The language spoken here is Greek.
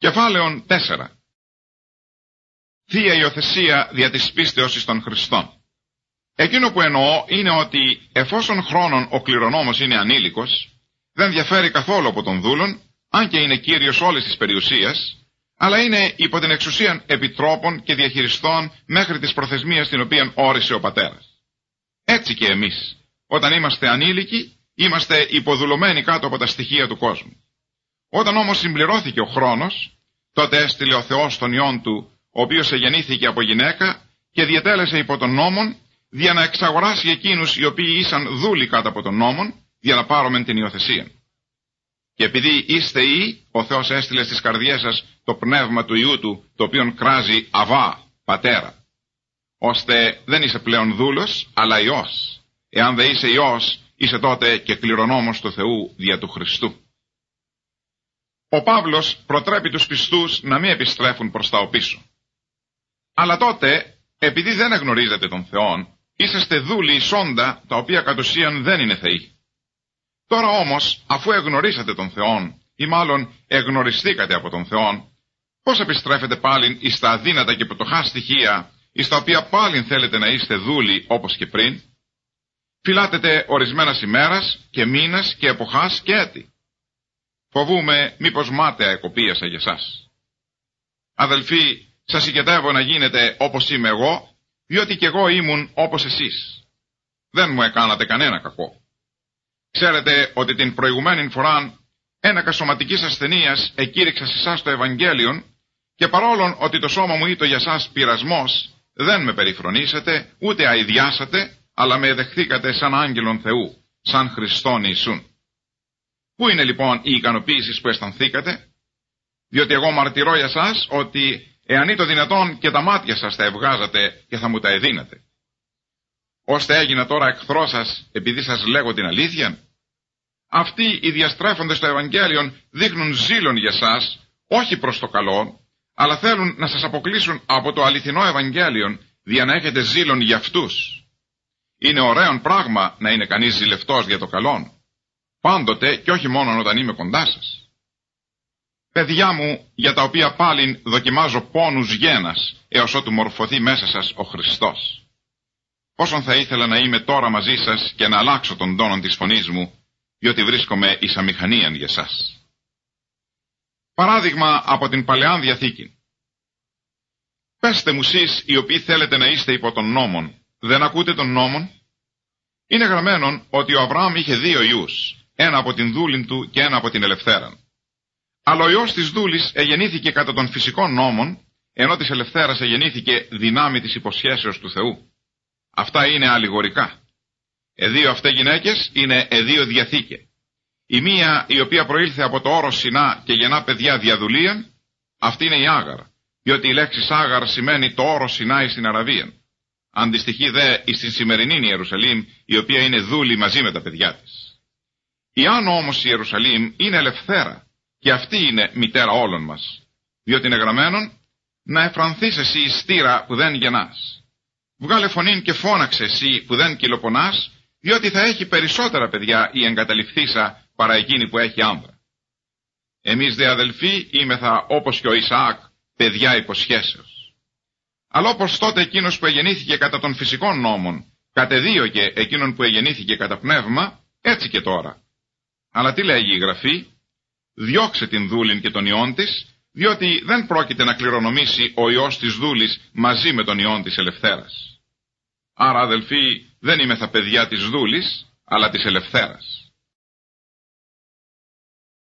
Κεφάλαιον 4. Θεία υιοθεσία δια της πίστεως εις των Χριστών. Εκείνο που εννοώ είναι ότι εφόσον χρόνον ο κληρονόμος είναι ανήλικος, δεν διαφέρει καθόλου από τον δούλον, αν και είναι κύριος όλης της περιουσίας, αλλά είναι υπό την εξουσία επιτρόπων και διαχειριστών μέχρι τις προθεσμίες την οποία όρισε ο πατέρας. Έτσι και εμείς, όταν είμαστε ανήλικοι, είμαστε υποδουλωμένοι κάτω από τα στοιχεία του κόσμου. Όταν όμως συμπληρώθηκε ο χρόνος, τότε έστειλε ο Θεός τον Υιόν του, ο οποίος εγεννήθηκε από γυναίκα και διετέλεσε υπό τον νόμον, για να εξαγοράσει εκείνους οι οποίοι ήσαν δούλοι κάτω από τον νόμον, για να πάρομεν την υιοθεσία. Και επειδή είστε Υιοί, ο Θεός έστειλε στις καρδιές σας το πνεύμα του Υιού του, το οποίον κράζει Αβά, πατέρα. Ώστε δεν είσαι πλέον δούλος, αλλά Υιός. Εάν δεν είσαι Υιός, είσαι τότε και κληρονόμος του Θεού δια του Χριστού. Ο Παύλος προτρέπει τους πιστούς να μην επιστρέφουν προς τα οπίσω. Αλλά τότε, επειδή δεν εγνωρίζετε τον Θεόν, είσαστε δούλοι εισόντα, τα οποία κατ' ουσίαν δεν είναι θεοί. Τώρα όμως, αφού εγνωρίσατε τον Θεόν, ή μάλλον εγνωριστήκατε από τον Θεόν, πώς επιστρέφετε πάλιν εις τα αδύνατα και πτωχά στοιχεία, εις τα οποία πάλιν θέλετε να είστε δούλοι όπως και πριν? Φυλάτετε ορισμένας ημέρας και μήνας και εποχάς και έτη. Φοβούμαι μήπως μάταια εκοπίασα για σας. Αδελφοί, σας συγκετεύω να γίνετε όπως είμαι εγώ, διότι κι εγώ ήμουν όπως εσείς. Δεν μου έκανατε κανένα κακό. Ξέρετε ότι την προηγουμένη φορά ένακα σωματικής ασθενείας εκήρυξα σε εσάς το Ευαγγέλιον, και παρόλον ότι το σώμα μου ήταν για σας πειρασμός, δεν με περιφρονήσατε, ούτε αηδιάσατε, αλλά με εδεχθήκατε σαν άγγελον Θεού, σαν Χριστόν Ιησούν. Πού είναι λοιπόν η ικανοποίηση που αισθανθήκατε? Διότι εγώ μαρτυρώ για σας ότι εάν είναι το δυνατόν και τα μάτια σας τα ευγάζατε και θα μου τα εδίνατε. Ώστε έγινα τώρα εχθρό σας επειδή σας λέγω την αλήθεια? Αυτοί οι διαστρέφοντες στο Ευαγγέλιον δείχνουν ζήλον για σας, όχι προς το καλό, αλλά θέλουν να σας αποκλείσουν από το αληθινό Ευαγγέλιον, για να έχετε ζήλον για αυτούς. Είναι ωραίο πράγμα να είναι κανείς ζηλευτός για το καλό, πάντοτε και όχι μόνο όταν είμαι κοντά σας. Παιδιά μου, για τα οποία πάλιν δοκιμάζω πόνους γένας, έως ότου μορφωθεί μέσα σας ο Χριστός. Πόσον θα ήθελα να είμαι τώρα μαζί σας και να αλλάξω τον τόνο της φωνής μου, διότι βρίσκομαι εις αμηχανίαν για σας. Παράδειγμα από την Παλαιάν Διαθήκη. Πέστε μου σεις οι οποίοι θέλετε να είστε υπό τον νόμον, δεν ακούτε τον νόμον? Είναι γραμμένον ότι ο Αβραάμ είχε 2 ιούς, ένα από την δούλην του και ένα από την ελευθέραν. Αλλά ο ιός της δούλης εγεννήθηκε κατά των φυσικών νόμων, ενώ της ελευθέρας εγεννήθηκε δυνάμει της υποσχέσεως του Θεού. Αυτά είναι αλληγορικά. 2 αυτές γυναίκες είναι 2 διαθήκε. Η μία, η οποία προήλθε από το όρος Σινά και γεννά παιδιά διαδουλίαν, αυτή είναι η Άγαρ, διότι η λέξη Άγαρ σημαίνει το όρος Σινάη στην Αραβία. Αντιστοιχεί δε εις την σημερινή Ιερουσαλήμ, η οποία είναι δούλη μαζί με τα παιδιά της. Η Άνω όμως η Ιερουσαλήμ είναι ελευθέρα, και αυτή είναι μητέρα όλων μας, διότι είναι γραμμένον να εφρανθείς εσύ η στήρα που δεν γεννάς. Βγάλε φωνήν και φώναξε εσύ που δεν κυλοπονάς, διότι θα έχει περισσότερα παιδιά η εγκαταλειφθήσα παρά εκείνη που έχει άνδρα. Εμείς δε αδελφοί είμεθα όπως και ο Ισαάκ, παιδιά υποσχέσεως. Αλλά όπως τότε εκείνος που εγεννήθηκε κατά των φυσικών νόμων κατεδίωκε εκείνον που εγεννήθηκε κατά πνεύμα, έτσι και τώρα. Αλλά τι λέγει η Γραφή? Διώξε την δούλην και τον ιόν της, διότι δεν πρόκειται να κληρονομήσει ο ιός της δούλης μαζί με τον ιόν της ελευθέρας. Άρα αδελφοί, δεν είμεθα παιδιά της δούλης, αλλά της ελευθέρας.